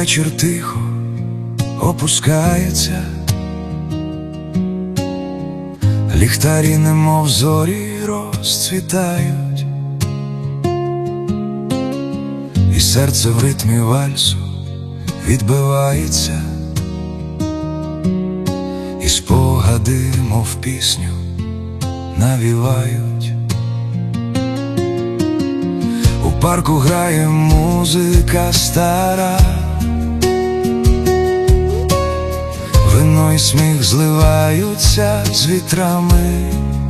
вечір тихо опускається, ліхтарі немов зорі розцвітають, і серце в ритмі вальсу відбивається, і спогади, мов пісню, навівають. У парку грає музика стара, вино і сміх зливаються з вітрами,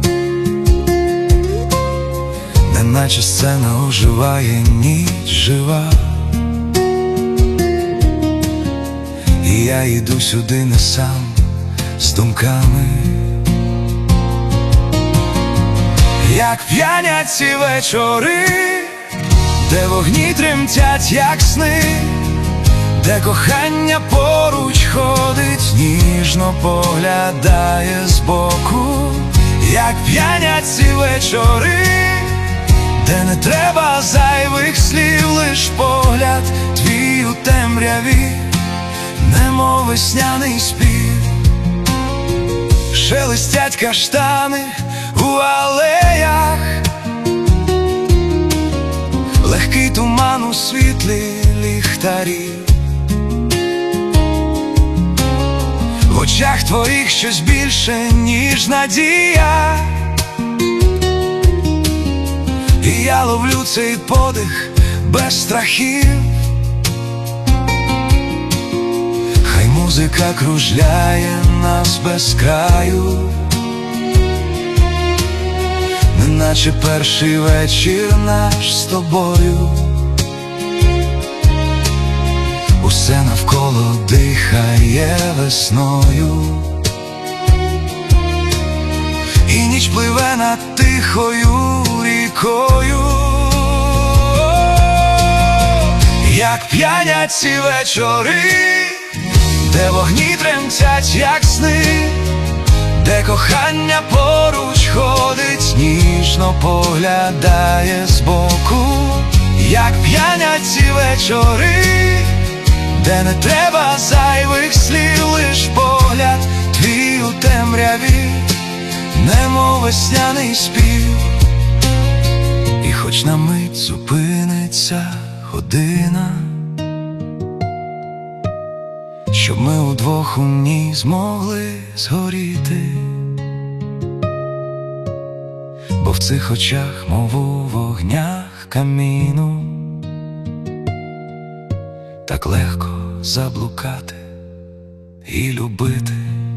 неначе сцена оживає, ніч жива. І я йду сюди не сам, з думками, як п'янять ці вечори, де вогні тремтять, як сни, де кохання поруч ходить, ніжно поглядає збоку. Як п'янять ці вечори, де не треба зайвих слів, лиш погляд твій у темряві, немов весняний спів. Шелестять каштани у алеях, легкий туман у світлі ліхтарів. В очах твоїх щось більше, ніж надія, і я ловлю цей подих без страхів. Хай музика кружляє нас без краю, неначе перший вечір наш з тобою. Усе навколо дихає весною, і ніч пливе над тихою рікою. Як п'янять ці вечори, де вогні тремтять, як сни, де кохання поруч ходить, ніжно поглядає збоку. Як п'янять ці вечори, де не треба зайвих слів, лиш погляд твій у темряві, немов весняний спів. І хоч на мить зупиниться година, щоб ми удвох у ній змогли згоріти, бо в цих очах, мов у вогнях каміну, так легко заблукати і любити.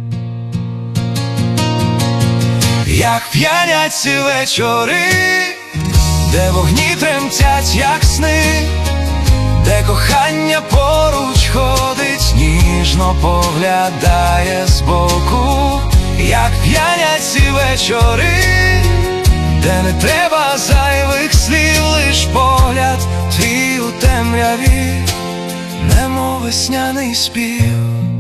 Як п'янять ці вечори, де вогні тремтять, як сни, де кохання поруч ходить, ніжно поглядає збоку. Як п'янять ці вечори, де не треба зайвих слів, лиш погляд твій у темряві, немов весняний спів.